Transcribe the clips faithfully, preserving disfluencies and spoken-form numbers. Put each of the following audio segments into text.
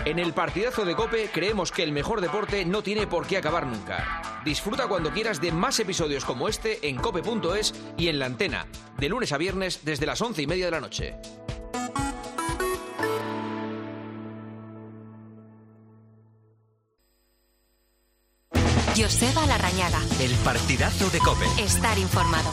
En el partidazo de COPE creemos que el mejor deporte no tiene por qué acabar nunca. Disfruta cuando quieras de más episodios como este en cope punto es y en la antena, de lunes a viernes desde las once y media de la noche. Joseba Larrañaga. El partidazo de COPE. Estar informado.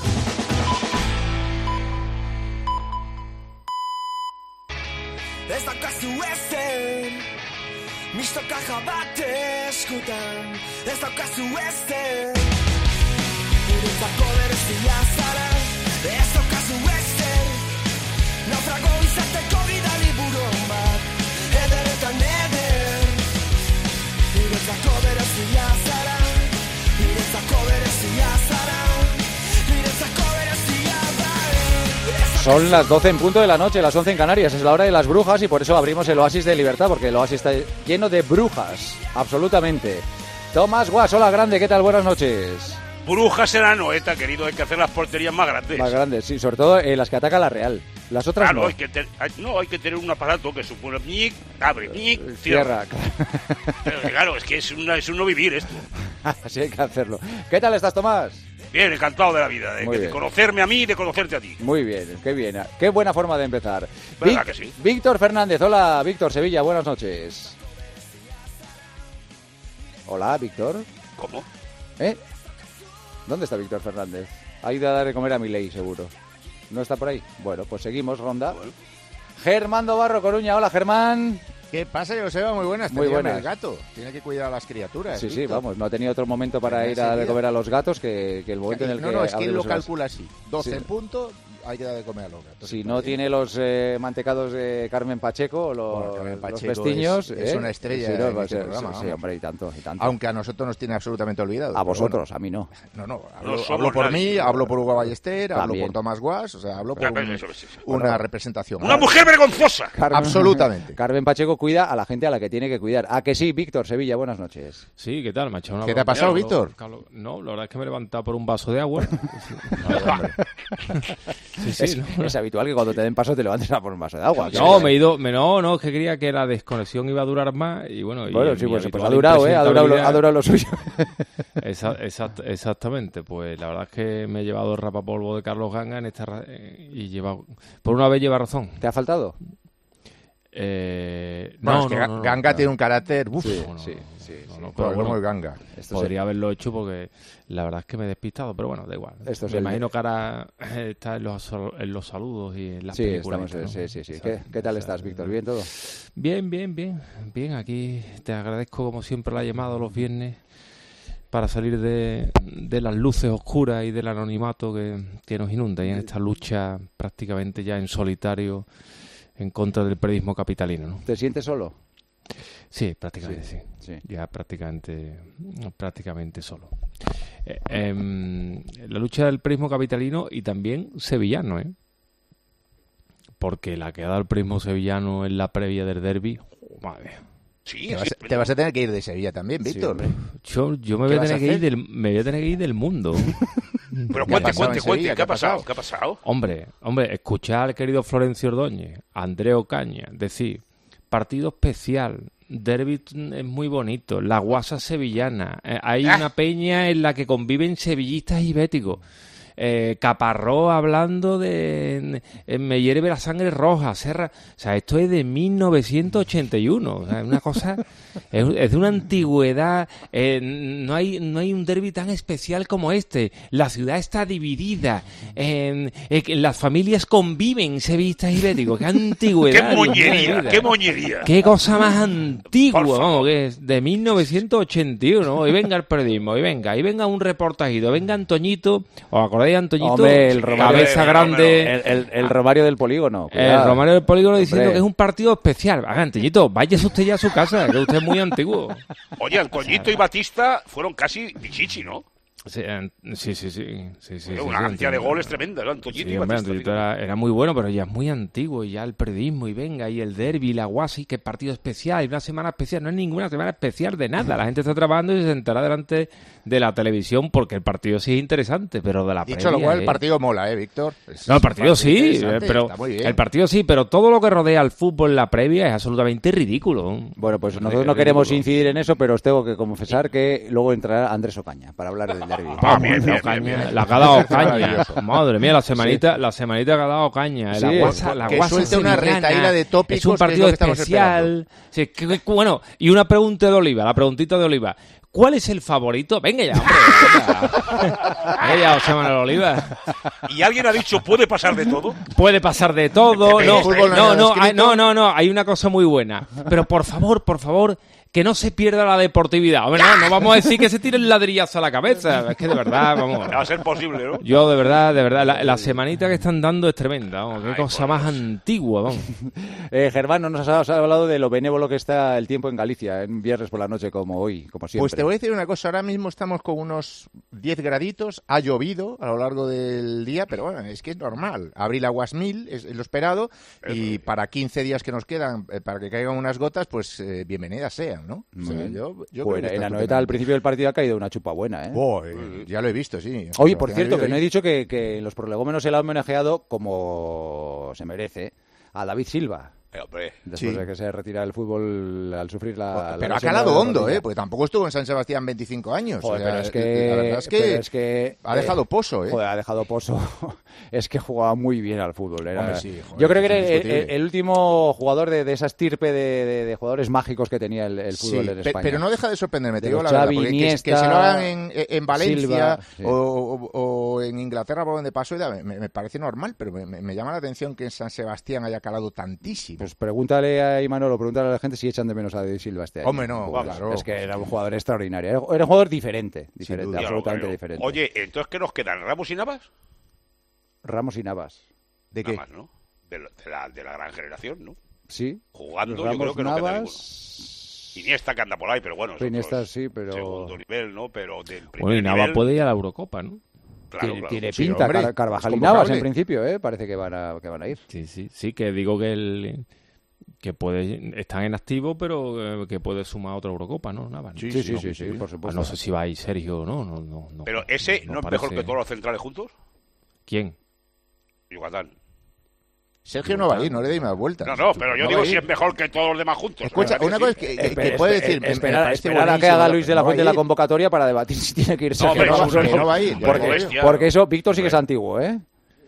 Ez daukazu ezen, mistoka jabate eskutan. Ez daukazu ezen, niretzako berezia zara. Ez daukazu ezen, naufrago izateko bidali buron bat. Ederetan eder, niretzako berezia zara. Niretzako berezia zara. Niretzako berezia zara. Son las doce en punto de la noche, las once en Canarias, es la hora de las brujas y por eso abrimos el Oasis de Libertad, porque el Oasis está lleno de brujas, absolutamente. Tomás Guas, hola grande, ¿qué tal? Buenas noches. Brujas en la noeta, querido, hay que hacer las porterías más grandes. Más grandes, sí, sobre todo eh, las que ataca la Real. Las otras claro, no. Hay que ter, hay, no, hay que tener un aparato que supone ñic, abre, ñic, cierra. cierra. Pero, claro, es que es, una, es un no vivir esto. Así hay que hacerlo. ¿Qué tal estás, Tomás? Bien, encantado de la vida, de, de conocerme a mí y de conocerte a ti. Muy bien, qué bien. Qué buena forma de empezar. ¿Verdad Vic- que sí? Víctor Fernández, hola, Víctor Sevilla, buenas noches. Hola, Víctor. ¿Cómo? ¿Eh? ¿Dónde está Víctor Fernández? Ha ido a dar de comer a Milei, seguro. ¿No está por ahí? Bueno, pues seguimos, ronda. Bueno. Germán Barro Coruña, hola, Germán. ¿Qué pasa, Joseba? Muy buenas. Muy buenas. El gato tiene que cuidar a las criaturas. Sí, Víctor. sí, vamos, no ha tenido otro momento para ir a de comer a los gatos que, que el momento en el no, que... No, no, es que él lo los calcula así. doce sí. en punto, hay que dar de comer a los gatos. Si no tiene los eh, mantecados de Carmen Pacheco o los, bueno, Carmen Pacheco los pestiños... Es, ¿eh? es una estrella sí, no, en este sí, programa. Sí, sí, hombre, y tanto, y tanto. Aunque a nosotros nos tiene absolutamente olvidado. A vosotros, bueno, a mí no. No, no, hablo, no hablo por nadie. mí, hablo por Hugo Ballester, También. hablo por Tomás Guas, o sea, hablo por Claro, un, eso, eso, eso. una Bueno, representación. ¡Una mujer vergonzosa! Carmen, Absolutamente. Carmen Pacheco cuida a la gente a la que tiene que cuidar. ¿A que sí, Víctor Sevilla? Buenas noches. Sí, ¿qué tal, macho? Una ¿Qué te ha pasado, Carlos, Víctor? Carlos, no, la verdad es que me he levantado por un vaso de agua. sí, sí, es, no, es habitual que cuando te den paso te levantes a por un vaso de agua. no, me he ido, me, no, no, es que creía que la desconexión iba a durar más y bueno... Bueno, y sí, mi pues, pues ha habitual durado, ¿eh? Ha durado, lo, impresentabilidad- ha durado lo suyo. Esa- exact- exactamente, pues la verdad es que me he llevado el rapapolvo de Carlos Ganga en esta ra- eh, y lleva, por una vez lleva razón. ¿Te ha faltado? Eh, Bueno, no, es que no, Ga- no, no, Ganga claro. tiene un carácter... Uf, Sí, no, no, sí, no, sí, no, sí. no, pero pero bueno, bueno, el Ganga. Esto podría haberlo hecho porque la verdad es que me he despistado, pero bueno, da igual. Esto es me el- imagino que ahora está en los, en los saludos y en las Sí, películas. estamos, ¿no? sí, sí, sí. O sea, ¿Qué, qué tal o sea, estás, Víctor? ¿Bien todo? Bien, bien, bien. Bien, aquí te agradezco como siempre la llamada los viernes para salir de, de las luces oscuras y del anonimato que, que nos inunda y en esta lucha prácticamente ya en solitario en contra del periodismo capitalino, ¿no? ¿Te sientes solo? Sí, prácticamente sí. Sí. Ya prácticamente, prácticamente solo. Eh, em, la lucha del periodismo capitalino y también sevillano, ¿eh? Porque la que ha dado el periodismo sevillano en la previa del derbi, oh, madre mía. Sí, Te vas, sí, a- te vas a tener que ir de Sevilla también, Sí, Víctor. hombre. Yo, yo me ¿Qué voy a vas a tener que ir hacer? del, me voy a tener que ir del mundo. Pero ¿Qué ha cuente, pasado cuente, en cuente, Sevilla? ¿qué ha pasado? ¿Qué ha pasado? Hombre, hombre, escuchar al querido Florencio Ordóñez, a Andrés Ocaña, decir, partido especial, derbi es muy bonito, la guasa sevillana, eh, hay Ah. una peña en la que conviven sevillistas y béticos. Eh, Caparrós hablando de eh, me hierve la sangre roja, Serra, o sea, esto es de mil novecientos ochenta y uno, o sea, es una cosa, es, es de una antigüedad, eh, no hay no hay un derbi tan especial como este, la ciudad está dividida, eh, eh, que las familias conviven sevillistas y béticos, qué antigüedad, ¡Qué Dios mío de mi moñería! vida. ¡Qué moñería! Qué cosa más antigua, Por favor. vamos, que es de mil novecientos ochenta y uno. Y venga el periodismo, y venga, y venga un reportajito, venga Antoñito, ¿os acordáis de Antoñito? Hombre, el Romario- cabeza el grande, El, el, el Romario del polígono. el cuidado. Romario del Polígono diciendo Hombre. que es un partido especial. Haga, Antoñito, váyase usted ya a su casa, que usted es muy antiguo. Oye, Antoñito y Batista fueron casi pichichi, ¿no? Sí, eh, sí, sí, sí, sí, sí, Una sí, cantidad sí, de goles tremenda, ¿no? Sí, hombre, Antoñito era, era muy bueno, pero ya es muy antiguo, y ya el periodismo, y venga, y el derbi, y la guasi, que partido especial, y una semana especial, no es ninguna semana especial de nada, la gente está trabajando y se sentará delante de la televisión porque el partido sí es interesante, pero de la Dicho previa, lo cual, ¿eh? el partido mola, ¿eh, Víctor? Es No, el partido sí, interesante, pero está muy bien. el partido sí, pero todo lo que rodea al fútbol en la previa es absolutamente ridículo. Bueno, pues Es nosotros no ridículo. queremos incidir en eso, pero os tengo que confesar que luego entrará Andrés Ocaña para hablar del derbi. Ah, bien, bien, Ocaña, bien, bien. la que ha dado Ocaña. Maravilloso. Madre mía, la semanita, la semanita que ha dado Ocaña. Sí, la guasa, la que guasa suelte una sevillana. retahíla de tópicos, Es un que es partido lo que estamos especial. Sí, que- que- bueno, y una pregunta de Oliva, la preguntita de Oliva. ¿Cuál es el favorito? Venga ya, hombre. Venga, venga ya, José Manuel Oliva. Y alguien ha dicho, ¿puede pasar de todo? Puede pasar de todo. En No, el fútbol no no, hay no, nada hay- escrito. no, no, no, hay una cosa muy buena. Pero por favor, por favor, que no se pierda la deportividad. Hombre, no, no vamos a decir que se tire el ladrillazo a la cabeza. Es que de verdad, vamos. Va a ser posible, ¿no? Yo de verdad, de verdad, la, la semanita que están dando es tremenda. Vamos, qué Ay, cosa por más Dios. antigua, vamos. Eh, Germán, no nos has hablado de lo benévolo que está el tiempo en Galicia, en viernes por la noche como hoy, como siempre. Pues te voy a decir una cosa, ahora mismo estamos con unos diez graditos, ha llovido a lo largo del día, pero bueno, es que es normal. Abril aguas mil, es lo esperado, y para quince días que nos quedan, eh, para que caigan unas gotas, pues eh, bienvenidas sean, ¿no? O sea, Muy bien. yo, yo Pues creo que en está la noeta al estupendamente. principio del partido ha caído una chupa buena, ¿eh? Oh, eh, ya lo he visto, sí. Oye, por Sebastián cierto, que Alvide no he ahí. dicho que, que en los prolegómenos se le ha homenajeado como se merece a David Silva, Eh, hombre, después Sí. de que se retira del fútbol al sufrir la... la Pero ha lesión calado de la hondo, rodilla. ¿eh? Porque tampoco estuvo en San Sebastián veinticinco años. Joder, O sea, pero es que... la verdad es que, pero es que, ha dejado eh, pozo, ¿eh? Joder, ha dejado pozo. Es que jugaba muy bien al fútbol. Era... Hombre, sí, joder, Yo creo que es era el, indiscutible. el- el último jugador de, de esa estirpe de, de- de jugadores mágicos que tenía el, el fútbol Sí, en pe- España. pero no deja de sorprenderme, te De digo los la verdad, Xavi, porque que- Iniesta, que, se lo hagan en, en Valencia Silva, sí. o, o- o en Inglaterra por donde pasó, ya me, me parece normal, pero me, me llama la atención que en San Sebastián haya calado tantísimo. Pues pregúntale a Imanolo, pregúntale a la gente si echan de menos a David Silva este año. Hombre, no, Pues, claro. Es que era un jugador extraordinario. Era, era un jugador diferente, diferente, duda. absolutamente Claro, diferente. Oye, entonces, ¿qué nos quedan? ¿Ramos y Navas? Ramos y Navas. ¿De qué? Nada más, ¿no? De, la- de la, de la gran generación, ¿no? Sí. Jugando, yo Ramos, creo que no queda ninguno. Navas... Iniesta que anda por ahí, pero bueno, es Iniesta otro sí, pero... segundo nivel, ¿no? Pero del primer Bueno, y Nava nivel, puede ir a la Eurocopa, ¿no? claro, tiene claro. tiene Sí, pinta, hombre, Car- Carvajal es y Navas convocable. en principio, ¿eh? Parece que van a, que van a ir. Sí, sí, sí, que digo que el que puede están en activo, pero eh, que puede sumar otra Eurocopa, ¿no? Nava, ¿no? Sí, sí, sí, No, sí, sí, por Ah, supuesto. no sé si va a ir Sergio o no, no, no, no. Pero ese no, es parece- mejor que todos los centrales juntos. ¿Quién? Yucatán. Sergio no va a ir, no le deis más vueltas. No, no, pero yo No digo va a si ir. es mejor que todos los demás juntos. Escucha, ¿verdad una que cosa sí? es que, que- Espera, que puede espera, decir... me- me esperar, parece esperar a que buenísimo, haga pero Luis de la no va Fuente a la ir. convocatoria para debatir si tiene que ir No, Sergio hombre, Navas no, o que no va a ir, ya Porque, lo digo yo. porque eso, Víctor sí que es antiguo, ¿eh?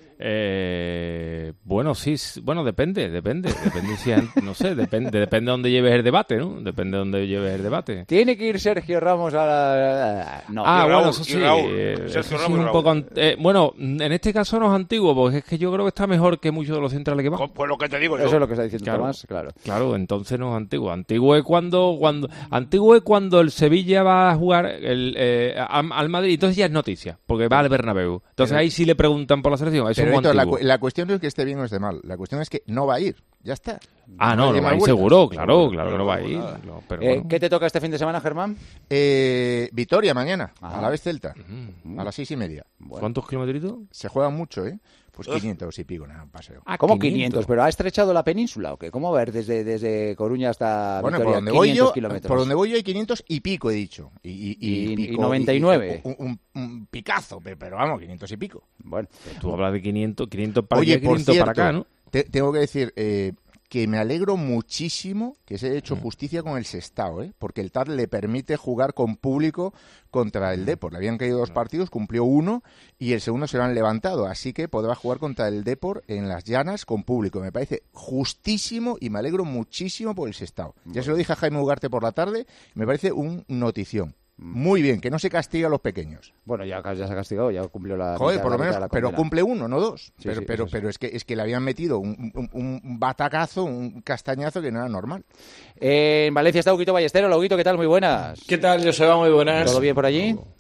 Eh, bueno, sí, s- bueno, depende, depende, depende si, an- no sé, depende, depende de dónde lleves el debate, ¿no? Depende de dónde lleves el debate. ¿Tiene que ir Sergio Ramos a la...? No. Ah, Y Raúl, bueno, eso y sí. Raúl, eh, Sergio eso sí Ramos y un Raúl. poco ant- eh, bueno, en este caso no es antiguo, porque es que yo creo que está mejor que muchos de los centrales que van. Pues lo que te digo yo. Eso es lo que está diciendo Claro. Tomás, claro. Claro, entonces no es antiguo. Antiguo es cuando, cuando, antiguo es cuando el Sevilla va a jugar el, eh, al, al Madrid, entonces ya es noticia, porque va al Bernabéu. Entonces Pero- ahí sí le preguntan por la selección. Eso Pero, es muy Víctor, la, antiguo. cu- la cuestión no es que esté bien o esté mal, la cuestión es que no va a ir, ya está. Ah, no, hay no va a más ir vueltas. seguro, claro, claro que no va a ir. no, pero Eh, bueno. ¿Qué te toca este fin de semana, Germán? Eh, Vitoria mañana, Ajá. a la vez Celta, Mm. a las seis y media. ¿Cuántos kilometritos? Se juega mucho, ¿eh? Pues quinientos y pico, nada, un paseo. Ah, ¿Cómo quinientos? ¿Pero ha estrechado la península o qué? ¿Cómo va a ver desde, desde Coruña hasta Bueno, Vitoria? por donde voy quinientos yo, kilómetros. por donde voy yo hay quinientos y pico, he dicho. Y, y, Y- y pico, noventa y nueve. Un, un- un picazo, pe- pero vamos, quinientos y pico. Bueno, Tú hablas de quinientos, quinientos para Oye, allá, por quinientos cierto, para acá, ¿no? te- tengo que decir eh, que me alegro muchísimo que se haya hecho Mm. justicia con el Sestao, ¿eh? Porque el T A R le permite jugar con público contra Mm. el Depor. Le habían caído dos partidos, cumplió uno y el segundo se lo han levantado. Así que podrá jugar contra el Depor en las llanas con público. Me parece justísimo y me alegro muchísimo por el Sestao. Ya se lo dije a Jaime Ugarte por la tarde, me parece un notición. Muy bien, que no se castiga a los pequeños. bueno ya, ya se ha castigado, ya cumplió la Joder, mitad- por la lo mitad menos, de la pero condena. cumple uno, no dos. Sí, pero sí, pero, eso sí. pero es que es que le habían metido un, un- un batacazo, un castañazo que no era normal. Eh, en Valencia está Huguito Ballesteros. Huguito, ¿qué tal? Muy buenas. ¿Qué tal, Joseba? Muy buenas. ¿Todo bien por allí?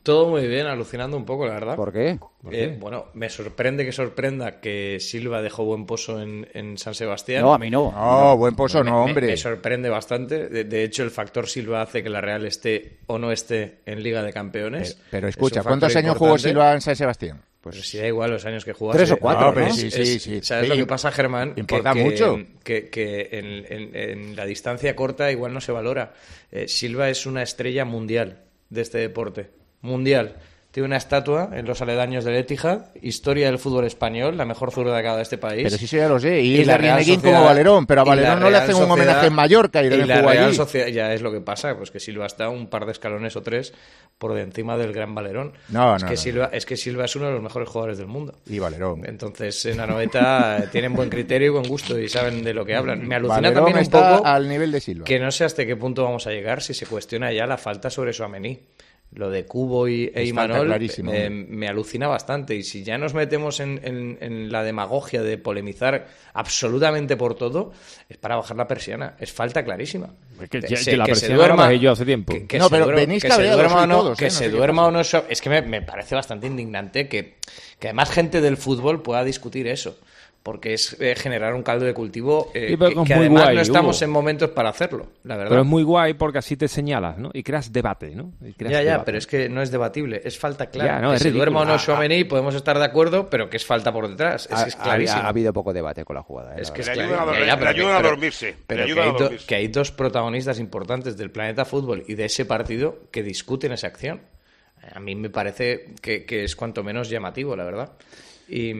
Todo muy bien, alucinando un poco, la verdad. ¿Por qué? ¿Por Eh, qué? bueno, me sorprende que sorprenda que Silva dejó buen pozo en, en San Sebastián. No, a mí no. No, buen pozo Me- no, me- hombre. Me, sorprende bastante. De, de hecho, el factor Silva hace que la Real esté o no esté en Liga de Campeones. Pero, pero Es escucha, un factor ¿cuántos años jugó importante. Silva en San Sebastián? Pues si da igual los años que jugase. Tres o cuatro, No, pero ¿no? sí, Es- sí, sí. ¿Sabes Sí, lo que pasa, Germán? importa que, mucho. Que, que en, en- en la distancia corta igual no se valora. Eh, Silva es una estrella mundial de este deporte. Mundial. Tiene una estatua en los aledaños del Etihad, historia del fútbol español, la mejor zurda de este país. Pero sí, eso ya lo sé. Y, Y es la de Real Rieneguín Sociedad- como Valerón, pero a y la Valerón no le Real hacen un Sociedad- homenaje en Mallorca y, y no la jugó Real allí. Sociedad, ya es lo que pasa, pues que Silva está un par de escalones o tres por encima del gran Valerón. No, es no, que no. Silva, es que Silva es uno de los mejores jugadores del mundo. Y Valerón. Entonces, en Anoeta tienen buen criterio y buen gusto y saben de lo que hablan. Me alucina Valerón también un está poco al nivel de Silva. que no sé hasta qué punto vamos a llegar si se cuestiona ya la falta sobre Tchouaméni. Lo de Cubo y, e Es falta Imanol clarísimo, eh, hombre. me alucina bastante. Y si ya nos metemos en, en- en la demagogia de polemizar absolutamente por todo, es para bajar la persiana. Es falta clarísima. Es que Que ya- se- que la que se persiana la duerma- bajé yo hace tiempo. que- que No, se pero duerma- venís que se cabreados duerma hoy o no, todos, que ¿eh? No se sé qué duerma pasa. o no. so- Es que me, me parece bastante indignante que, que además gente del fútbol pueda discutir eso. Porque es eh, generar un caldo de cultivo eh, Sí, pero que, es que muy además guay, no estamos Hugo. en momentos para hacerlo, la verdad. Pero es muy guay porque así te señalas, ¿no? Y creas debate, ¿no? Y creas Ya, ya, debate. pero es que no es debatible, es falta clara. Ya, no, que es se ridículo. duerma o no Ah, Tchouaméni, podemos estar de acuerdo, pero que es falta por detrás. Es, Ha, es ha- clarísimo. ha habido poco debate con la jugada. ¿eh? Es La que es Le verdad. ayudan a claro. dormir- Ya, ya, le pero ayudan que- a pero- dormirse, le Pero que ayudan hay, a do- dormirse. que hay dos protagonistas importantes del planeta fútbol y de ese partido que discuten esa acción. A mí me parece que, que es cuanto menos llamativo, la verdad. Y,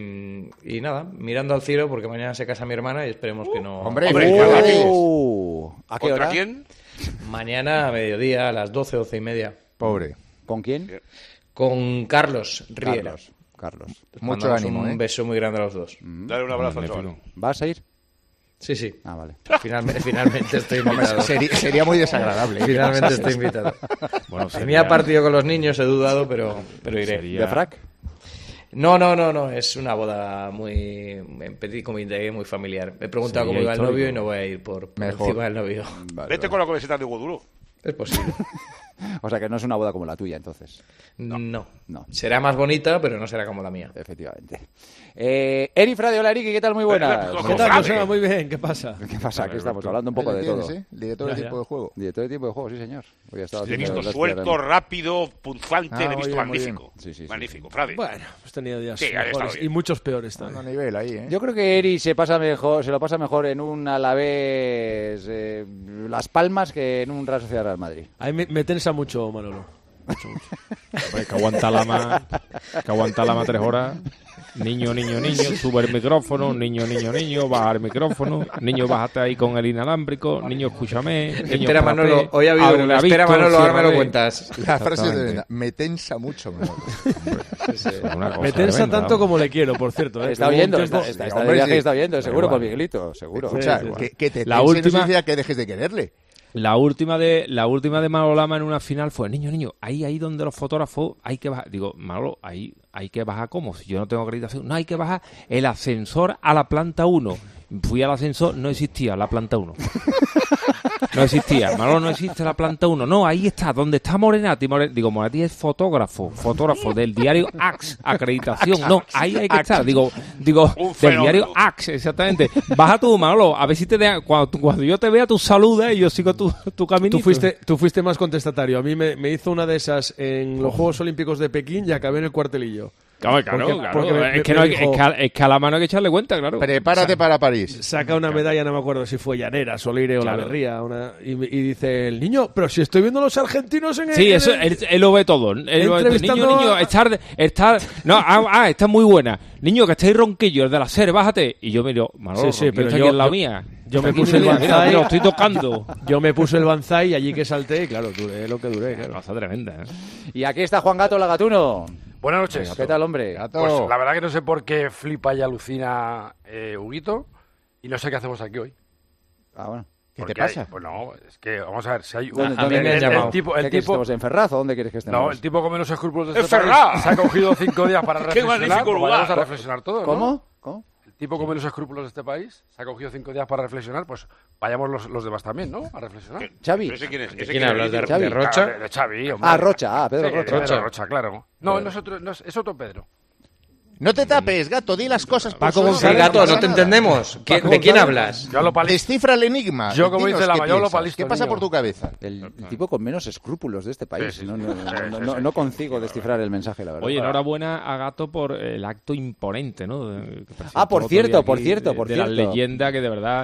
y nada, mirando al cielo, porque mañana se casa mi hermana y esperemos que no... Hombre, Hombre, ¿qué ¿contra haces? Uh, ¿A qué ¿Contra hora? quién? Mañana a mediodía, a las doce, doce y media, Pobre. ¿Con quién? con Carlos Riera. Carlos. Carlos. Mucho Mandamos ánimo, un ¿eh? beso muy grande a los dos. Dale un abrazo al chaval. ¿Vas a ir? Sí, sí. Ah, vale. Finalmente, finalmente estoy Hombre, invitado. sería, sería muy desagradable. ¿eh? Finalmente estoy invitado. Bueno, Tenía partido con los niños, he dudado, pero, pero iré. Sería- ¿De frac? No, no, no, no. Es una boda muy en petit comité, muy familiar. Me he preguntado Sería cómo iba el histórico. novio y no voy a ir por, por Mejor. encima del novio. Vale, Vete vale. con la camiseta de Hugo Duro. Es posible. O sea que no es una boda como la tuya, entonces. No. No. Será más bonita, pero no será como la mía. Efectivamente. Eh, Eri Frade, hola Eri, ¿qué tal? Muy buenas. Pero, ¿Qué tal, Frade. Joseba? Muy bien, ¿qué pasa? ¿Qué pasa? Aquí estamos hablando un poco Ahí de lo tienes, todo. ¿eh? El director de Ya, tiempo ya. de juego. Director de tiempo de juego, sí, señor. Hoy ha estado Te he haciendo visto las suelto, piernas. rápido, punzante, Ah, le he muy visto bien, muy magnífico. bien. Sí, sí, sí. Magnífico, Frade. Bueno, hemos tenido días Sí, ha estado mejores bien. y muchos peores Dando también. nivel ahí, ¿eh? Yo creo que Eri se pasa mejor, se lo pasa mejor en un Alavés eh, Las Palmas que en un Real Sociedad Real Madrid. A mí me, me tensa mucho, Manolo. Mucho, mucho. Hombre, que aguanta la ma, que aguanta la ma tres horas. Niño, niño, niño, sube el micrófono, niño, niño, niño, baja el micrófono, niño, bájate ahí con el inalámbrico, niño, escúchame, niño, Espera, espérate, Manolo, hoy ha habido abre una. la Espera, vista, Manolo, ahora me lo ciérrale. cuentas. La frase es Exactamente. tremenda. Me tensa mucho, Manolo. Una cosa Me tensa tremenda, tanto vamos. como le quiero, por cierto. ¿eh? Está Que hubo un oyendo, tiempo- está, está, está de hombre, viaje sí. y está oyendo, seguro, igual. con Miguelito, seguro. Escucha, sí, sí. que, que te La tense no última- significa que dejes de quererle. La última de la última de Manolo Lama en una final fue, niño, niño, ahí ahí donde los fotógrafos hay que bajar. Digo, Manolo, ahí hay que bajar ¿cómo? Si yo no tengo acreditación. No, hay que bajar el ascensor a la planta uno. Fui al ascensor, no existía la planta uno. No existía. Manolo, no existe la planta uno. No, ahí está, donde está Morenati. Moren- Digo, Morenati es fotógrafo, fotógrafo del diario Axe, acreditación. No, ahí hay que estar. Digo, digo, Un del fenómeno. diario Axe, exactamente. Baja tú, Manolo, a ver si te deja, cuando, cuando yo te vea, tú saludas y yo sigo tu, tu caminito. Tú fuiste, tú fuiste más contestatario. A mí me, me hizo una de esas en los Juegos Olímpicos de Pekín y acabé en el cuartelillo. Claro, claro, Porque- claro. porque me- es, que me no hay- dijo- es, que a, es que a la mano hay que echarle cuenta, claro. Prepárate para París. Saca una medalla, no me acuerdo si fue Llanera, Solire o La Claro. Berría. Una, y, y dice el niño, pero si estoy viendo a los argentinos en el. Sí, en eso, el- él, él lo ve todo. Él lo ve todo. Entrevistando Niño, niño, a- estar, estar, no, ah, ah, está muy buena. Niño, que estáis ronquillo, el de la serie, bájate. Y yo miro, Manolo, Sí, sí, Ronquillo pero está yo- aquí en la yo- mía. yo me Está aquí, puse el mira, mira, banzai. mira, lo estoy tocando. Yo me puse el banzai y allí que salté, y claro, duré lo que duré. Claro. Cosa tremenda, ¿eh? Y aquí está Juan Gato Lagatuno. Buenas noches. ¿Qué tal, hombre? Gato. Pues la verdad que no sé por qué flipa y alucina eh, Huguito y no sé qué hacemos aquí hoy. Ah, bueno. ¿Qué Porque te pasa? hay- pues no, es que vamos a ver si hay un... ¿Dónde- A mí dónde- me han el, llamado. el tipo, ¿Qué el quieres, tipo, estamos en Ferraz o dónde quieres que estemos? no, el tipo con menos escrúpulos de ¡En este país Ferraz! se ha cogido cinco días para ¡Qué reflexionar. magnífico pues lugar! vamos a reflexionar todos, ¿no? ¿Cómo? ¿Cómo? tipo con menos escrúpulos de este país, se ha cogido cinco días para reflexionar, pues vayamos los, los demás también, ¿no? A reflexionar. Xavi. ¿Ese quién es? ¿De ¿Ese quién quién hablas? es? ¿De, Xavi. de Rocha? Claro, de, de Xavi, hombre. Ah, Rocha, ah, Pedro Sí, Rocha. Pedro Rocha. Rocha, claro. No, no es otro, no es, es otro Pedro. No te tapes, gato, di las cosas por Paco su Sí, González, nombre, gato, pasa no te nada. entendemos. ¿Qué- Paco ¿De quién González. hablas? Yo lo pali... Descifra el enigma. Yo, como Dinos dice la qué mayor, lo piensas. palisto, ¿Qué pasa niño. por tu cabeza? El, el tipo con menos escrúpulos de este país. Sí, sí, no, sí. no, Sí, no, sí, no, sí. no consigo descifrar el mensaje, la verdad. Oye, enhorabuena a Gato por el acto imponente, ¿no? De- que presentó Ah, por otro cierto, día por aquí, cierto, de- por de cierto. la leyenda que de verdad...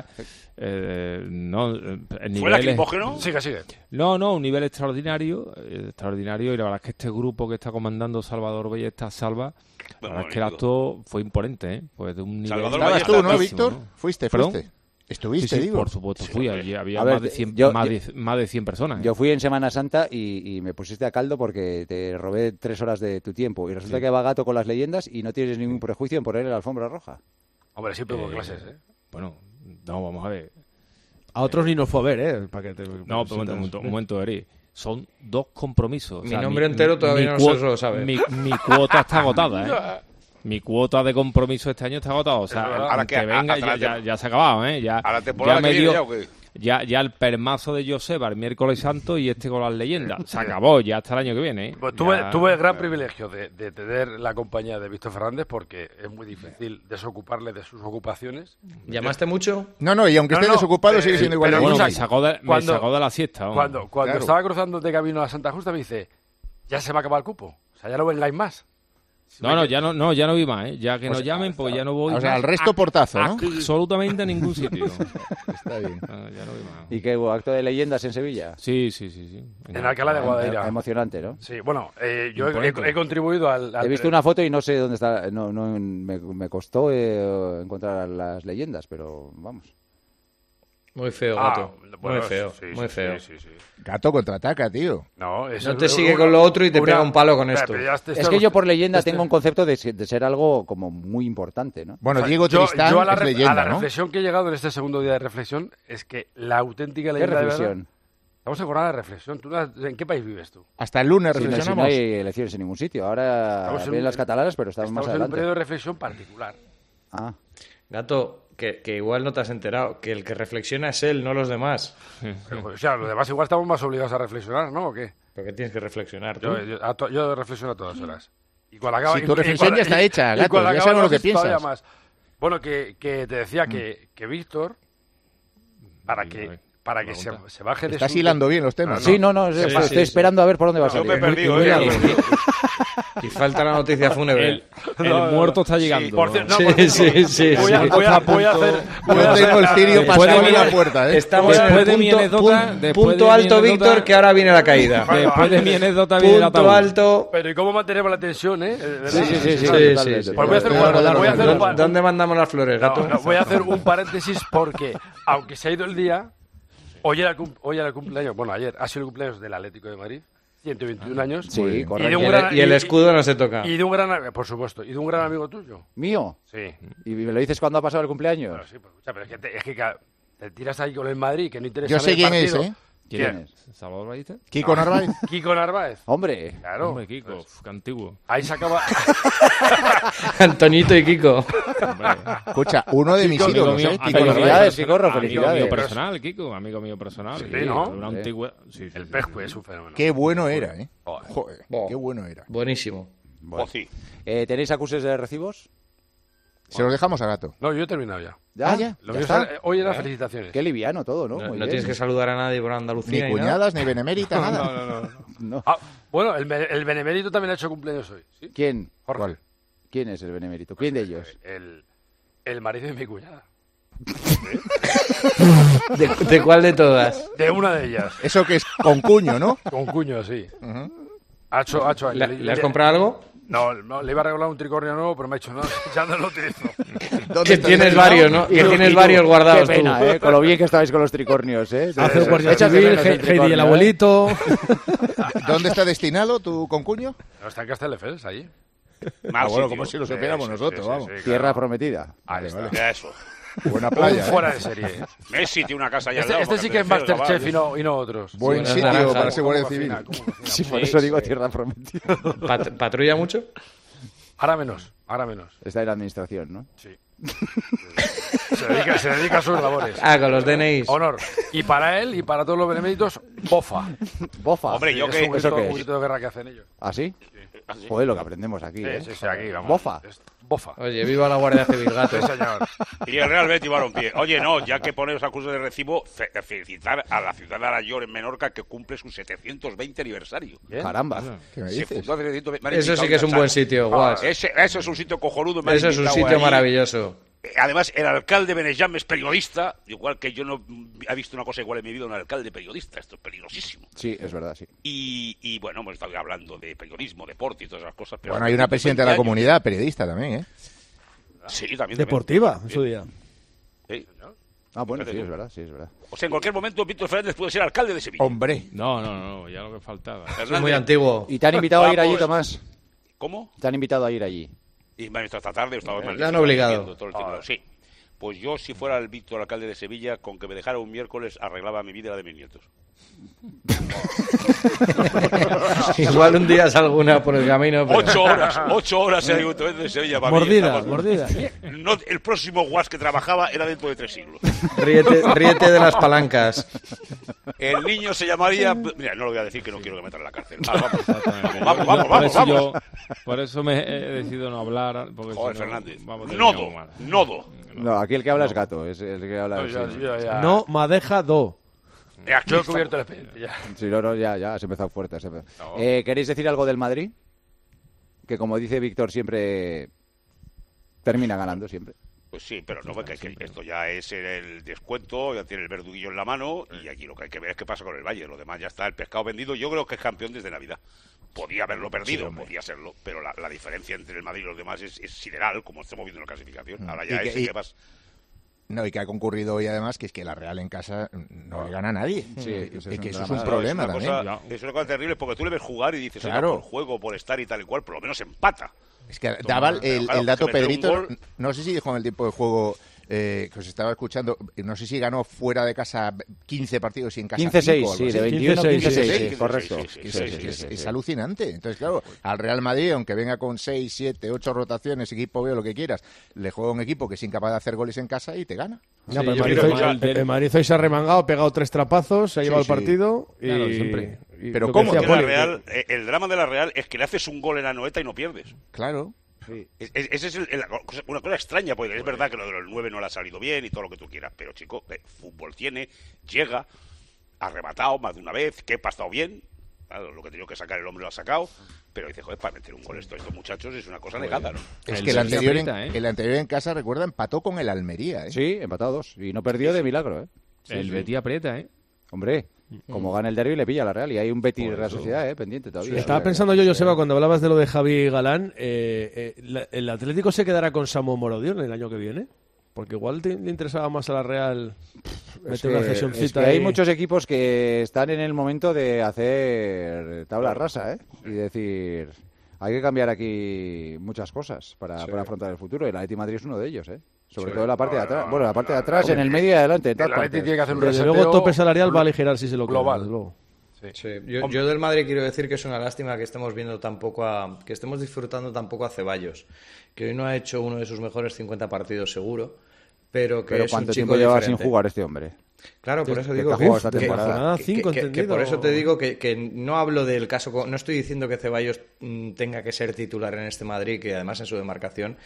Eh, no, el ¿Fue nivel es- lacrimógeno? Sigue, sigue. No, no, un nivel extraordinario, eh, extraordinario, y la verdad es que este grupo que está comandando Salvador Ballesta Salva, la Bueno, verdad es que el bonito. acto fue imponente, ¿eh? Pues de un nivel... Salvador Estabas Ballesta, tú, ¿no, altísimo, Víctor? ¿no? Fuiste, ¿Perdón? fuiste. Sí, Estuviste, sí, digo. por supuesto, fui allí, había A ver, más, de cien, yo- más, yo- de, más de cien personas. ¿eh? Yo fui en Semana Santa y, y me pusiste a caldo porque te robé tres horas de tu tiempo. Y resulta que va Gato con las leyendas y no tienes ningún prejuicio en ponerle la alfombra roja. Hombre, siempre por Eh, clases, ¿eh? Bueno, no, vamos a ver. A otros ni nos fue a ver, ¿eh? Para que te- No, pero un momento, un momento, un momento, Eri. Son dos compromisos. Mi nombre entero todavía no cuo- se lo sabe. Mi, mi cuota está agotada, ¿eh? Mi cuota de compromiso este año está agotada. O sea, Es verdad. Ahora aunque que a- venga, hasta ya, la ya, tem- ya se ha acabado, ¿eh? Ya, ¿A la temporada ya me que viene dio- ya o qué? Ya, ya el permazo de Joseba el miércoles santo y este con las leyendas. Se acabó ya hasta el año que viene. ¿eh? Pues tuve, Ya- tuve el gran privilegio de, de tener la compañía de Víctor Fernández porque es muy difícil desocuparle de sus ocupaciones. ¿Llamaste mucho? No, no, y aunque No, esté no, desocupado eh, sigue siendo igual de pero Bueno, escucha, me sacó de, me cuando- sacó de la siesta. vamos. Cuando, cuando Claro. estaba cruzando de camino a Santa Justa me dice, ya se me acaba el cupo. O sea, ya no vengáis más. No, no, ya no, no, ya no vi más, ¿eh? Ya que nos llamen, pues ya no voy O sea, más al resto portazo, ¿no? absolutamente a ningún sitio. Está bien. No, ya no vi más. ¿Y qué hubo? ¿Acto de leyendas en Sevilla? Sí, sí, sí, sí. En Alcalá de Guadaira. Em- Emocionante, ¿no? Sí, bueno, eh, yo he, Imponente. he contribuido al... al- He visto una foto y no sé dónde está. No, no, me, me costó eh, encontrar las leyendas, pero vamos. Muy feo, Ah, gato. bueno, muy feo, sí, muy sí, feo. sí, sí, sí. Gato contraataca, tío. No, eso No te es- sigue una- con lo otro y te una- pega un palo con Espera, esto. pero ya este- Es este- que yo por leyenda este- tengo un concepto de, se- de ser algo como muy importante, ¿no? Bueno, O sea, Diego yo- Tristán yo a la, es ref- leyenda, a la ¿no? reflexión que he llegado en este segundo día de reflexión es que la auténtica ¿Qué leyenda de verdad- reflexión? Estamos en jornada de reflexión. ¿Tú la- ¿En qué país vives tú? Hasta el lunes Si no, si no reflexionamos. hay elecciones en ningún sitio. Ahora Estamos en vienen un- las catalanas, pero estamos, Estamos más en un periodo adelante. de reflexión particular. Ah, Gato, que, que igual no te has enterado, que el que reflexiona es él, no los demás. Pero, o sea, los demás igual estamos más obligados a reflexionar, ¿no? ¿O qué? ¿Pero qué tienes que reflexionar tú? Yo, yo, a to- yo reflexiono a todas horas. Y cuando acaba, Si y- tu y reflexión cuando- ya está y- hecha, y gato, cuando ya acaba sabemos lo es que todavía piensas. más. Bueno, que, que te decía que, que Víctor, para que, para que se, se baje de Estás su... hilando bien los temas. sí, no, no, Sí, estoy sí, sí. esperando a ver por dónde va a Yo salir. me he perdido, Muy- muy ¿eh? bien. Y falta la noticia fúnebre. El, el muerto está llegando. Por cierto, no, Sí, por cierto, sí, sí, voy a, sí. voy a- voy a hacer... voy a Yo hacer- tengo el cirio Después pasado de en la mi- puerta, ¿eh? Estamos en el Después de mi punto, anécdota- pun- después punto de mi alto, anécdota- Víctor, que ahora viene la caída. Después de mi anécdota viene la Punto alto. Pero ¿y cómo mantenemos la tensión, eh? ¿Verdad? Sí, sí, sí, sí, Sí, totalmente, sí, sí. Pues voy a hacer un, Claro, claro, voy a hacer claro. un par- ¿Dónde, dónde mandamos las flores, No, gato? no, voy a hacer un paréntesis porque, aunque se ha ido el día, hoy era el, cum- hoy era el cumpleaños, bueno, ayer ha sido el cumpleaños del Atlético de Madrid, ciento veintiún años. Sí, y, correcto. de un Y el, gran, y el y- escudo no se toca. y de un gran, por supuesto, y de un gran amigo tuyo. ¿Mío? Sí. ¿Y me lo dices cuando ha pasado el cumpleaños? Bueno, sí, pues, escucha, pero es que, te, es que ca- te tiras ahí con el Madrid, que no interesa Yo sé el quién es, partido. ¿eh? ¿Quién es? ¿Salvador Ballesta? Kiko Narváez. Kiko Narváez. Hombre, Claro. Hombre, Kiko, uf, qué antiguo. Ahí se acaba. Antonito y Kiko. Hombre. Escucha, uno de mis Amigo ídolos, mío, ¿eh? amigo Kiko mío Narváez. Felicidades, personal, Kikorro, Amigo felicidades. mío personal, Kiko, amigo mío personal. Sí, Sí, ¿no? Una Sí. antigua... Sí, sí, El sí. Pescu es un fenómeno. Qué bueno era, ¿eh? Joder. Joder, Bo. qué bueno era. Buenísimo. O sí. eh, ¿tenéis acuses de recibos? Se los dejamos a gato. No, yo he terminado ya. ¿Ya? Ah, ya. Lo ¿Ya mío está? es- hoy eran felicitaciones. Qué liviano todo, ¿no? No, Muy no bien. tienes que saludar a nadie por Andalucía. Ni nada. cuñadas, ni benemérita, nada. No, no, no, no. No. Ah, bueno, el, be- el Benemérito también ha hecho cumpleaños hoy. ¿sí? ¿Quién? Jorge. ¿Cuál? ¿Quién es el benemérito? ¿Quién de ellos? El, el marido de mi cuñada. ¿De, de cuál de todas? De una de ellas. Eso que es con cuño, ¿no? Con cuño, sí. Ujú. Ha hecho, ha hecho ¿Le, le has comprado algo? No, no, le iba a regalar un tricornio nuevo, pero me ha dicho, no, ya no lo utilizo. ¿Dónde Que está tienes el varios, lado? ¿no? Que tú- tienes tú- varios guardados Qué pena, tú. ¿eh? Con lo bien que estabais con los tricornios, ¿eh? Hace un guardia Echas de civil, menos el Heidi tricornio, el ¿eh? abuelito. ¿Dónde está destinado tu concuño? No, está en Castelldefels, allí. Mal Ah, bueno, sitio. como si lo Sí, supiéramos sí, nosotros, sí, vamos. sí, sí, Tierra claro. prometida. Ahí está. Ya eso. Buena playa, Un ¿eh? fuera de serie. ¿eh? Messi tiene una casa allá al Este, lado. este sí que es Castelldefels, Masterchef y Gabá. no, y no otros. Buen Sí, sitio naranja. para ser guardia ¿Cómo civil. cocina? ¿Cómo cocina? Sí, por Sí, eso sí. digo tierra prometida. Pat- ¿Patrulla mucho? Ahora menos, ahora menos. Está en la administración, ¿no? Sí. Se dedica, se dedica a sus labores. Ah, con los D N Is. Honor. Y para él y para todos los beneméritos, bofa. Bofa. Hombre, yo es que... un grito, ¿Eso qué es? un grito de guerra que hacen ellos. ¿Ah, sí? Joder, lo que aprendemos aquí, Sí, ¿eh? sí, sí, aquí, vamos. Bofa. Es- Bofa. Oye, viva la Guardia Civil, gato. Sí, señor. Y el Real Betis Balompié. Oye, no, ya que poneros acusos de recibo, fe- felicitar a la ciudad de Arayón en Menorca que cumple su setecientos veinte aniversario. Bien. Caramba. ¿Qué me Se dices? fundó hace setecientos veinte. Me han Eso sí invitado que es un a buen Sano. sitio, Ah, guas. ese, eso es un sitio cojonudo. me han Eso es un invitado sitio allí. maravilloso. Eh, Además, el alcalde Benejam es periodista, igual que yo no he visto una cosa igual en mi vida, un alcalde periodista. Esto es peligrosísimo. Sí, es verdad, sí. Y, y bueno, hemos estado hablando de periodismo, deporte y todas esas cosas. Pero Bueno, hay una presidenta de la veinte años- comunidad, periodista también, ¿eh? Sí, también. Deportiva, también. en su día. Sí. Ah, bueno, Fíjate sí, tú. es verdad, sí, es verdad. O sea, en cualquier momento Víctor Fernández puede ser alcalde de Sevilla. Hombre. No, no, no, ya lo que faltaba. Fernández, Es muy antiguo. ¿Y te han invitado a ir allí, Vamos. Tomás? ¿Cómo? Te han invitado a ir allí. Y me han visto esta tarde. Estaba Le han obligado. Todo el tiempo. Sí. Pues yo, si fuera el Víctor alcalde de Sevilla, con que me dejara un miércoles, arreglaba mi vida y la de mis nietos. Igual un día salgo una por el camino. pero- Ocho horas, ocho horas en el Ayuntamiento de Sevilla. para mí, Mordida, estamos- mordida. No, el próximo guas que trabajaba era dentro de tres siglos. Ríete, ríete de las palancas. El niño se llamaría... Mira, no lo voy a decir que no quiero que me metan en la cárcel. Ah, vamos, Exactamente. vamos, Yo- vamos, por vamos, eso vamos. yo- por eso me he decidido no hablar. Porque Joder, si no, Fernández. vamos, terminamos Nodo, mal. nodo. No, aquí el que habla es gato, es el que habla... No, ya- sí. ya- ya- No, madeja do. Eh, aquí Yo he está. cubierto el expediente ya. Sí, no, no, ya, ya, has empezado fuerte. has empezado. No. Eh, ¿Queréis decir algo del Madrid? Que como dice Víctor, siempre termina ganando, siempre. Pues sí, pero no, porque que esto ya es el descuento, ya tiene el verduguillo en la mano y aquí lo que hay que ver es qué pasa con el Valle. Lo demás ya está, el pescado vendido. Yo creo que es campeón desde Navidad. Podía haberlo perdido, podía serlo, pero la, la diferencia entre el Madrid y los demás es, es sideral, como estamos viendo en la clasificación. Ahora ya Y que- es y- que vas... No, y que ha concurrido hoy además que es que la Real en casa no le gana a nadie. Sí, es, eso es que un eso es drama. un No, problema es una también. cosa, es una cosa terrible porque tú le ves jugar y dices, Claro. oiga, por juego, por estar y tal y cual, por lo menos empata. Es que daba el, Pero el claro, dato que meter un Pedrito, gol- no sé si dijo en el tiempo de juego eh, que os estaba escuchando, no sé si ganó fuera de casa quince partidos y en casa quince seis, cinco o algo sí, así. de veintiuno, quince quince seis, seis, sí, correcto. sí, sí, Que sí, es, sí, que es- sí, es sí. alucinante. Entonces, claro, al Real Madrid, aunque venga con seis, siete, ocho rotaciones, equipo B o lo que quieras, le juega un equipo que es incapaz de hacer goles en casa y te gana. Ya, Sí, pero el yo Madrid, creo hoy, que ya- el- el Madrid hoy se ha remangado, ha pegado tres trapazos, se ha Sí, llevado sí. el partido y... Claro, siempre. y Pero lo que ¿cómo? decía Que la Poli, Real, eh, el drama de la Real es que le haces un gol en la Anoeta y no pierdes. Claro. Es- es- Ese es el- el- una cosa extraña, porque es verdad que lo de los nueve no le ha salido bien y todo lo que tú quieras, pero chico, eh, fútbol tiene, llega, ha rematado más de una vez, que ha estado bien, claro, lo que ha tenido que sacar el hombre lo ha sacado, pero dice, joder, para meter un gol esto, estos muchachos es una cosa negada, ¿no? Es El que el Sevilla anterior, en, aprieta, ¿eh? el anterior en casa, recuerda, empató con el Almería. ¿eh? Sí, empatados. Y no perdió de milagro, ¿eh? El Betis aprieta, ¿eh? Hombre, como gana el derbi le pilla a la Real. Y hay un Betis Real Sociedad, ¿eh? Pendiente todavía. Estaba O sea, pensando yo, Joseba, cuando hablabas de lo de Javi Galán, eh, eh, la- ¿el Atlético se quedará con Samu Morodion el año que viene? Porque igual te- le interesaba más a la Real Es meter que, una es cesioncita que hay ahí. muchos equipos que están en el momento de hacer tabla rasa, ¿eh? Y decir, hay que cambiar aquí muchas cosas para, para afrontar el futuro. El Atleti de Madrid es uno de ellos, ¿eh? Sobre todo en la parte de atrás. Bueno, la parte de atrás, en el medio y adelante. En todas El Atleti partes. tiene que hacer un Desde reseteo luego, tope salarial va a aligerar si se lo queda, global. desde luego. Sí, Yo, yo del Madrid quiero decir que es una lástima que estemos viendo tampoco a, que estemos disfrutando tampoco a Ceballos, que hoy no ha hecho uno de sus mejores cincuenta partidos seguro, pero que Pero es un ¿cuánto chico tiempo lleva diferente. sin jugar este hombre? Claro, por eso que digo ha que, jugado esta que- temporada. Jornada que- cinco, que- que entendido. por eso te digo que, que no hablo del caso, co- no estoy diciendo que Ceballos mm, tenga que ser titular en este Madrid, que además en su demarcación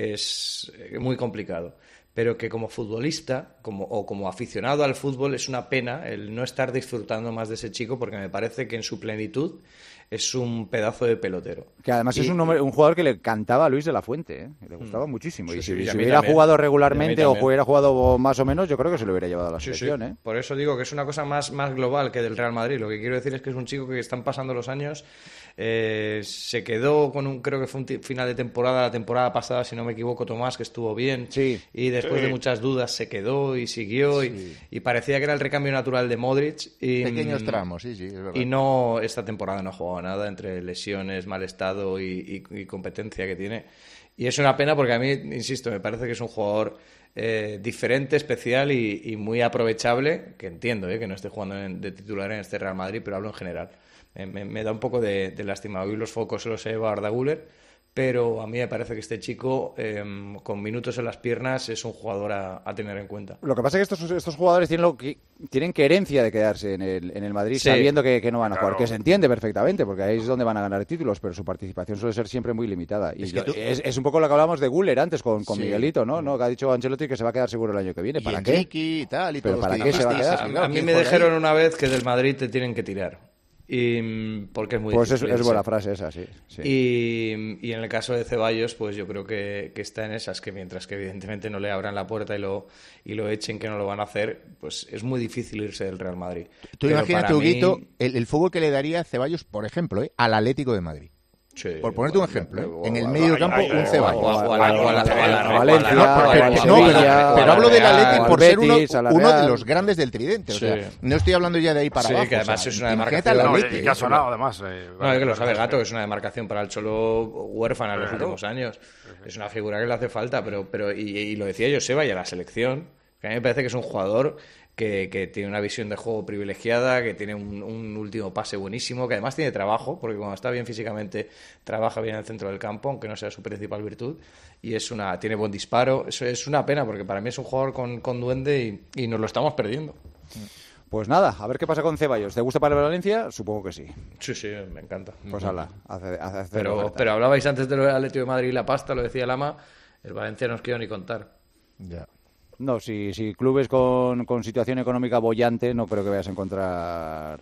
es eh, muy complicado, pero que como futbolista como, o como aficionado al fútbol es una pena el no estar disfrutando más de ese chico, porque me parece que en su plenitud es un pedazo de pelotero. Que además Y- es un, hombre- un jugador que le cantaba a Luis de la Fuente, ¿eh? Le gustaba muchísimo. Sí, y sí, si, y a si mí hubiera también. jugado Y a mí regularmente o también. hubiera jugado más o menos, yo creo que se lo hubiera llevado a la Sí, sí. selección, ¿eh? Por eso digo que es una cosa más, más global que del Real Madrid. Lo que quiero decir es que es un chico que están pasando los años. eh, se quedó con un, creo que fue un ti- final de temporada, la temporada pasada, si no me equivoco, Tomás, que estuvo bien. Sí. Y después Sí. de muchas dudas se quedó y siguió. Y, y parecía que era el recambio natural de Modric. Y, Pequeños tramos, sí, sí, es verdad. Y no, esta temporada no ha jugado nada entre lesiones, mal estado y, y- y competencia que tiene. Y es una pena porque a mí, insisto, me parece que es un jugador eh, diferente, especial y, y muy aprovechable, que entiendo eh, que no esté jugando en- de titular en este Real Madrid, pero hablo en general. Eh, me, me da un poco de, de lástima. Hoy los focos se los ha llevado Arda Güler, pero a mí me parece que este chico, eh, con minutos en las piernas, es un jugador a, a tener en cuenta. Lo que pasa es que estos, estos jugadores tienen, lo que, tienen querencia de quedarse en el, en el Madrid, Sí. sabiendo que, que no van a jugar, Claro. que se entiende perfectamente, porque ahí es donde van a ganar títulos, pero su participación suele ser siempre muy limitada. Y Es que yo- tú- es, es un poco lo que hablábamos de Guller antes con, con Sí. Miguelito, ¿no? ¿no? Que ha dicho Ancelotti que se va a quedar seguro el año que viene. Y ¿Para qué? Enrique y tal, y Pero todos ¿para los qué se va a futbolistas, quedar? y A, claro, a mí ¿quién me juega ahí? dijeron una vez que del Madrid te tienen que tirar. Y, mm, porque es muy Pues es, difícil es irse. buena frase esa, sí. sí. Y, y en el caso de Ceballos, pues yo creo que, que está en esas, que mientras que evidentemente no le abran la puerta y lo, y lo echen, que no lo van a hacer, pues es muy difícil irse del Real Madrid. Tú Pero imagínate, para mí- Huguito, el, el fútbol que le daría Ceballos, por ejemplo, ¿eh? al Atlético de Madrid. Sí, Por ponerte un bueno, ejemplo, ¿eh? o- en el o- medio ay, campo, ay, un ay, Ceballos. o a- o a la- o a la- o a la- a o a la- Valencia, o a la- o a Pero, la no, Sevilla, pero, o pero a hablo la del Real, Atleti o por al ser uno, Betis, a la uno de Real. los grandes del tridente. O Sí. sea, no estoy hablando ya de ahí para Sí, abajo. que además o sea, es una imagínate demarcación. al No, y, Atleti, y que ha ¿eh? sonado, además. eh, No, es que lo sabe vale, Gato, que es una demarcación para el Cholo huérfana en los Claro. últimos años. Es una figura que le hace falta, pero, pero y, y lo decía Joseba y a la selección, que a mí me parece que es un jugador que, que tiene una visión de juego privilegiada, que tiene un, un último pase buenísimo, que además tiene trabajo, porque cuando está bien físicamente trabaja bien en el centro del campo, aunque no sea su principal virtud, y es una tiene buen disparo. Eso es una pena, porque para mí es un jugador con, con duende y, y nos lo estamos perdiendo. Pues nada, a ver qué pasa con Ceballos. ¿Te gusta para el Valencia? Supongo que sí. Sí, sí, me encanta. Pues hala, hace, hace, hace Pero, oferta. pero hablabais antes del Atlético de Madrid y la pasta, lo decía Lama, el Valencia no os quiero ni contar. Ya. No, si, si clubes con, con situación económica bollante, no creo que vayas a encontrar...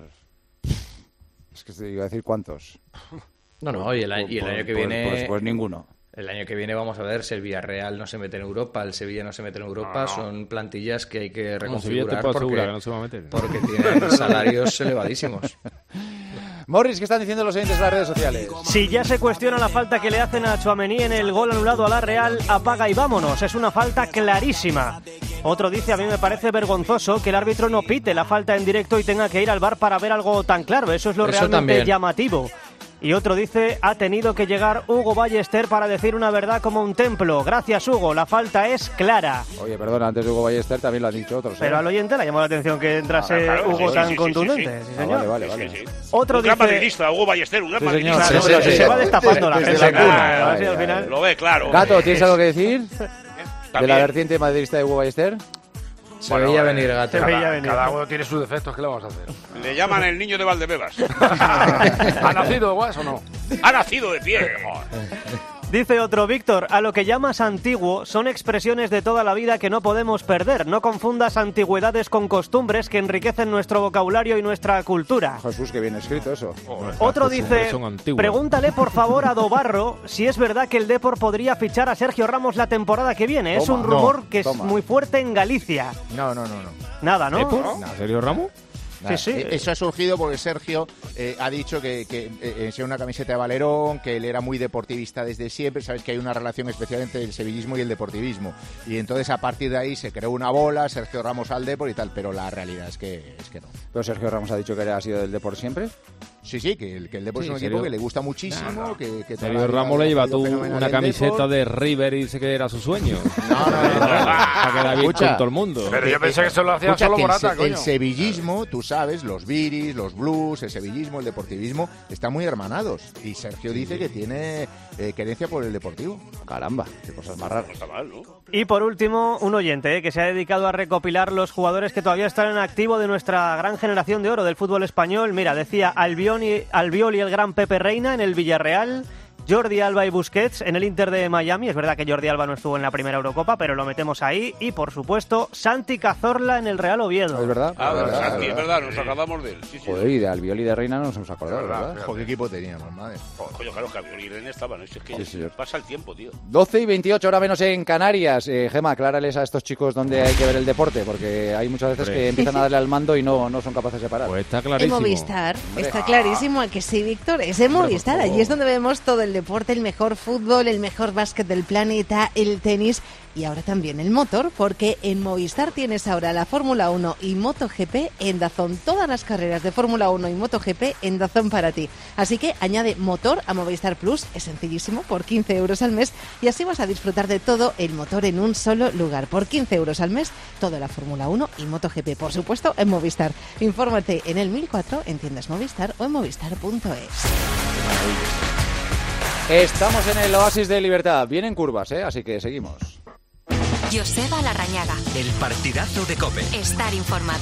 Es que te iba a decir cuántos. No, no, y el, año- y el Pues- año que pues- viene... Pues, pues ninguno. El año que viene vamos a ver si el Villarreal no se mete en Europa, el Sevilla no se mete en Europa, son plantillas que hay que No, Sevilla te reconfigurar puedo porque, asegurar que no se va a meter. porque tienen salarios elevadísimos. Morris, ¿qué están diciendo los oyentes de las redes sociales? Si ya se cuestiona la falta que le hacen a Tchouaméni en el gol anulado a la Real, apaga y vámonos. Es una falta clarísima. Otro dice, a mí me parece vergonzoso que el árbitro no pite la falta en directo y tenga que ir al V A R para ver algo tan claro. Eso es lo Eso realmente también. llamativo. Y otro dice, ha tenido que llegar Hugo Ballester para decir una verdad como un templo. Gracias, Hugo, la falta es clara. Oye, perdona, antes de Hugo Ballester también lo han dicho otros. ¿eh? Pero al oyente le llamó la atención que entrase Ah, claro, Hugo sí, tan sí, sí, contundente. sí, sí, Ah, señor. vale, vale, Sí, vale. sí, sí. Otro Un gran dice... madridista, Hugo Ballester, un gran Sí, madridista. señor. Sí, sí, sí, se sí. va destapando la Desde gente. la cuna. Claro, así Ay, al ay, final. Lo ve, claro. Gato, ¿tienes algo que decir de También. la vertiente madridista de Hugo Ballester? Se Bueno, veía eh, venir, Gato. se veía Cada, venir. cada uno tiene sus defectos, ¿qué le vamos a hacer? Le llaman el niño de Valdebebas. ¿Ha nacido guas o no? Ha nacido de pie. Joder. Dice otro, Víctor, a lo que llamas antiguo son expresiones de toda la vida que no podemos perder. No confundas antigüedades con costumbres que enriquecen nuestro vocabulario y nuestra cultura. Jesús, que bien escrito eso. Otro Las dice, costumbres son antiguas. pregúntale por favor a Dobarro si es verdad que el Depor podría fichar a Sergio Ramos la temporada que viene. Es Toma, un rumor no, que toma. es muy fuerte en Galicia. No, no, no, no. Nada, ¿no? ¿En serio, Ramos? Sí, sí. Eh, Eso ha surgido porque Sergio eh, ha dicho que, que eh, enseñó una camiseta de Valerón, que él era muy deportivista desde siempre. Sabes que hay una relación especial entre el sevillismo y el deportivismo. Y entonces a partir de ahí se creó una bola, Sergio Ramos al Depor y tal, pero la realidad es que, es que no. Pero Sergio Ramos ha dicho que ha sido del Depor siempre. Sí, sí, que el, que el Depor Sí, es un Sergio- equipo que le gusta muchísimo. Que, que toda la Sergio vida Ramos le ha lleva ido tú fenomenal una el camiseta Depor. de River y dice que era su sueño. No, no, no, no. Para quedar bien Escucha. con todo el mundo. Pero yo pensé que eso lo hacía Escucha, solo que el Morata, se- coño. el sevillismo, tú sabes, los viris, los blues, el sevillismo, el deportivismo, están muy hermanados. Y Sergio dice que tiene eh, querencia por el deportivo. Caramba, qué cosas más raras. No está mal, ¿no? Y por último, un oyente eh, que se ha dedicado a recopilar los jugadores que todavía están en activo de nuestra gran generación de oro del fútbol español. Mira, decía Albiol y, Albiol y el gran Pepe Reina en el Villarreal, Jordi Alba y Busquets en el Inter de Miami. Es verdad que Jordi Alba no estuvo en la primera Eurocopa, pero lo metemos ahí. Y, por supuesto, Santi Cazorla en el Real Oviedo. ¿Es verdad? Ah, Es verdad, verdad, Santi, es es verdad. verdad, nos acordamos de él. Sí, sí. Joder, y de Albiol y de Reina no nos hemos acordado, ¿verdad? Joder, ¿qué equipo teníamos, madre? Oh, coño, claro, que y Irene estaban. Es que Sí, señor. pasa el tiempo, tío. doce y veintiocho, ahora menos en Canarias. Eh, Gema, aclárales a estos chicos dónde hay que ver el deporte, porque hay muchas veces Hombre. que empiezan a darle al mando y no, no son capaces de parar. Pues está En clarísimo. Movistar, está clarísimo a que sí, Víctor, es en Movistar, allí es donde vemos todo el deporte, el mejor fútbol, el mejor básquet del planeta, el tenis y ahora también el motor, porque en Movistar tienes ahora la Fórmula uno y MotoGP en DAZN, todas las carreras de Fórmula uno y MotoGP en DAZN para ti. Así que añade motor a Movistar Plus, es sencillísimo, por quince euros al mes y así vas a disfrutar de todo el motor en un solo lugar. Por quince euros al mes, toda la Fórmula uno y MotoGP, por supuesto, en Movistar. Infórmate en el mil cuatro, en tiendas Movistar o en movistar punto es. Estamos en el oasis de libertad. Vienen curvas, ¿eh? Así que seguimos. Joseba Larrañaga. El partidazo de COPE. Estar informado.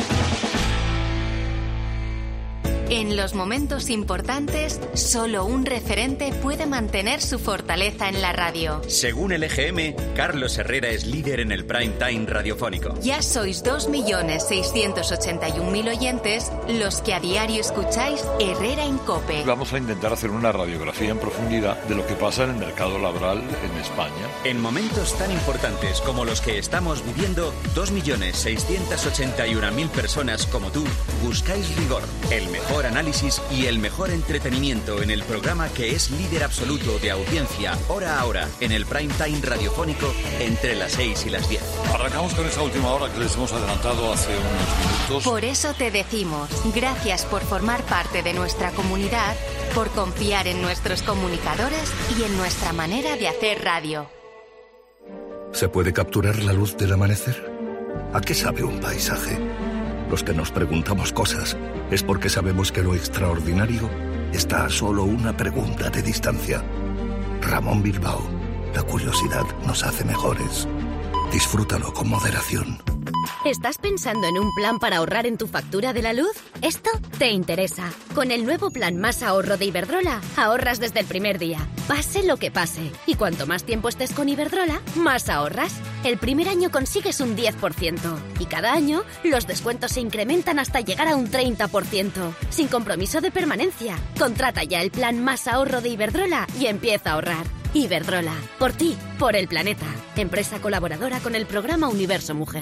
En los momentos importantes, solo un referente puede mantener su fortaleza en la radio. Según el E G M, Carlos Herrera es líder en el prime time radiofónico. Ya sois dos millones seiscientos ochenta y un mil oyentes los que a diario escucháis Herrera en COPE. Vamos a intentar hacer una radiografía en profundidad de lo que pasa en el mercado laboral en España. En momentos tan importantes como los que estamos viviendo, dos millones seiscientos ochenta y un mil personas como tú buscáis rigor, el mejor análisis y el mejor entretenimiento en el programa que es líder absoluto de audiencia hora a hora en el prime time radiofónico entre las seis y las diez. Arrancamos con esa última hora que les hemos adelantado hace unos minutos. Por eso te decimos, gracias por formar parte de nuestra comunidad, por confiar en nuestros comunicadores y en nuestra manera de hacer radio. ¿Se puede capturar la luz del amanecer? ¿A qué sabe un paisaje? Los que nos preguntamos cosas es porque sabemos que lo extraordinario está a solo una pregunta de distancia. Ramón Bilbao, la curiosidad nos hace mejores. Disfrútalo con moderación. ¿Estás pensando en un plan para ahorrar en tu factura de la luz? Esto te interesa. Con el nuevo plan Más Ahorro de Iberdrola, ahorras desde el primer día, pase lo que pase. Y cuanto más tiempo estés con Iberdrola, más ahorras. El primer año consigues un diez por ciento. Y cada año, los descuentos se incrementan hasta llegar a un treinta por ciento. Sin compromiso de permanencia. Contrata ya el plan Más Ahorro de Iberdrola y empieza a ahorrar. Iberdrola. Por ti, por el planeta. Empresa colaboradora con el programa Universo Mujer.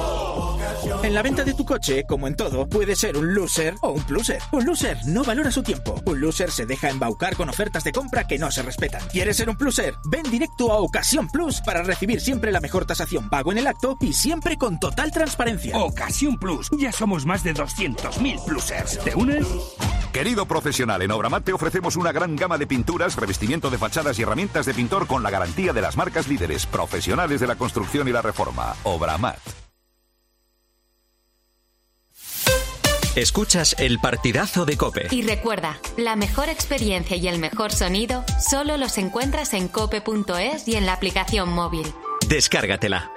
En la venta de tu coche, como en todo, puede ser un loser o un pluser. Un loser no valora su tiempo. Un loser se deja embaucar con ofertas de compra que no se respetan. ¿Quieres ser un pluser? Ven directo a Ocasión Plus para recibir siempre la mejor tasación pago en el acto y siempre con total transparencia. Ocasión Plus. Ya somos más de doscientos mil plusers. ¿Te unes? Querido profesional, en Obramat te ofrecemos una gran gama de pinturas, revestimiento de fachadas y herramientas de pintor con la garantía de las marcas líderes profesionales de la construcción y la reforma. Obramat. Escuchas el partidazo de COPE. Y recuerda, la mejor experiencia y el mejor sonido solo los encuentras en cope punto es y en la aplicación móvil. Descárgatela.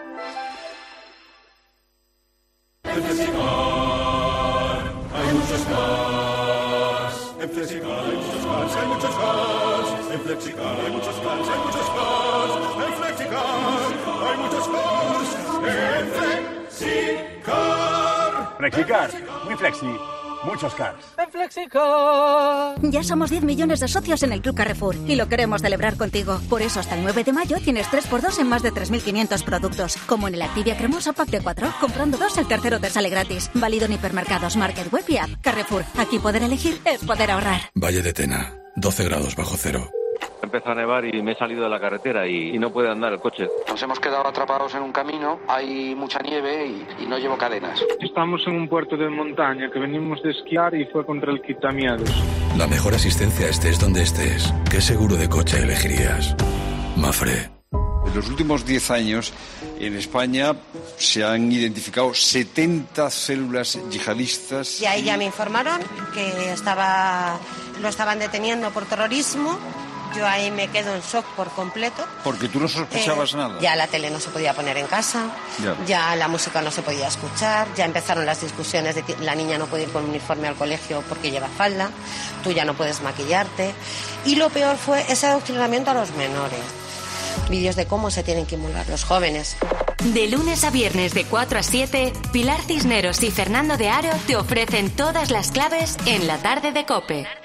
En Flexicar hay muchos cars. En Flexicar hay muchos cars, hay muchos cars. En Flexicar hay muchos cars, hay muchos cars. En Flexicar hay muchos cars. En Flexicar. Flexicar, muy flexi, muchos cars. En Flexicar. Ya somos diez millones de socios en el Club Carrefour y lo queremos celebrar contigo. Por eso hasta el nueve de mayo tienes tres por dos en más de tres mil quinientos productos. Como en el Activia Cremosa Pack de cuatro. Comprando dos, el tercero te sale gratis. Válido en hipermercados, market, web y app. Carrefour, aquí poder elegir es poder ahorrar. Valle de Tena, doce grados bajo cero. Empezó a nevar y me he salido de la carretera y, y no puede andar el coche. Nos hemos quedado atrapados en un camino, hay mucha nieve y, y no llevo cadenas. Estamos en un puerto de montaña que venimos de esquiar y fue contra el quitamiedos. La mejor asistencia estés donde estés. ¿Qué seguro de coche elegirías? Mafre. En los últimos diez años, en España se han identificado setenta células yihadistas. Y ahí ya me informaron que estaba, lo estaban deteniendo por terrorismo. Yo ahí me quedo en shock por completo. Porque tú no sospechabas eh, nada. Ya la tele no se podía poner en casa, ya. ya la música no se podía escuchar, ya empezaron las discusiones de que la niña no puede ir con uniforme al colegio porque lleva falda, tú ya no puedes maquillarte. Y lo peor fue ese adoctrinamiento a los menores. Vídeos de cómo se tienen que inmolar los jóvenes. De lunes a viernes de cuatro a siete, Pilar Cisneros y Fernando de Aro te ofrecen todas las claves en la tarde de COPE.